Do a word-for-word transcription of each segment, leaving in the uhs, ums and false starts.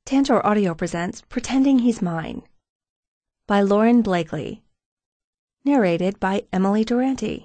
Tantor Audio presents Pretending He's Mine by Lauren Blakely. Narrated by Emily Durante.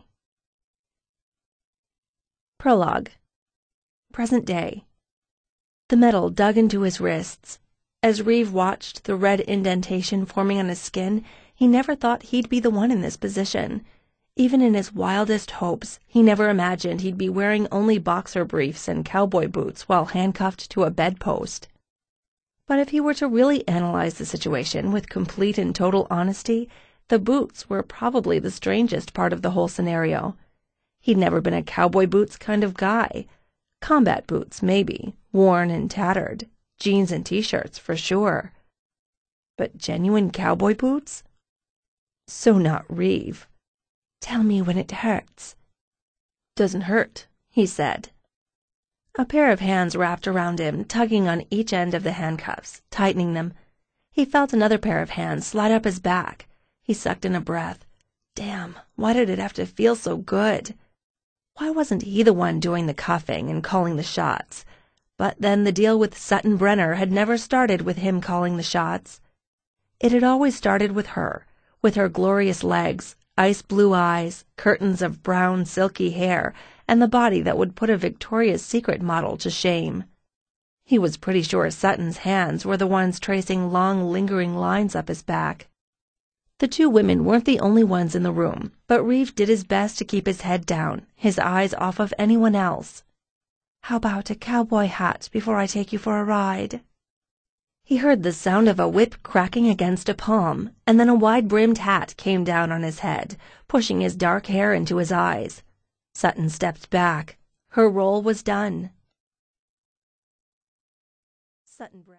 Prologue. Present day. The metal dug into his wrists. As Reeve watched the red indentation forming on his skin, he never thought he'd be the one in this position. Even in his wildest hopes, he never imagined he'd be wearing only boxer briefs and cowboy boots while handcuffed to a bedpost. But if he were to really analyze the situation with complete and total honesty, the boots were probably the strangest part of the whole scenario. He'd never been a cowboy boots kind of guy. Combat boots, maybe, worn and tattered. Jeans and t-shirts, for sure. But genuine cowboy boots? So not Reeve. "Tell me when it hurts." "Doesn't hurt," he said. A pair of hands wrapped around him, tugging on each end of the handcuffs, tightening them. He felt another pair of hands slide up his back. He sucked in a breath. Damn, why did it have to feel so good? Why wasn't he the one doing the cuffing and calling the shots? But then the deal with Sutton Brenner had never started with him calling the shots. It had always started with her, with her glorious legs, ice blue eyes, curtains of brown silky hair, and the body that would put a Victoria's Secret model to shame. He was pretty sure Sutton's hands were the ones tracing long, lingering lines up his back. The two women weren't the only ones in the room, but Reeve did his best to keep his head down, his eyes off of anyone else. "How about a cowboy hat before I take you for a ride?" He heard the sound of a whip cracking against a palm, and then a wide-brimmed hat came down on his head, pushing his dark hair into his eyes. Sutton stepped back. Her role was done. Sutton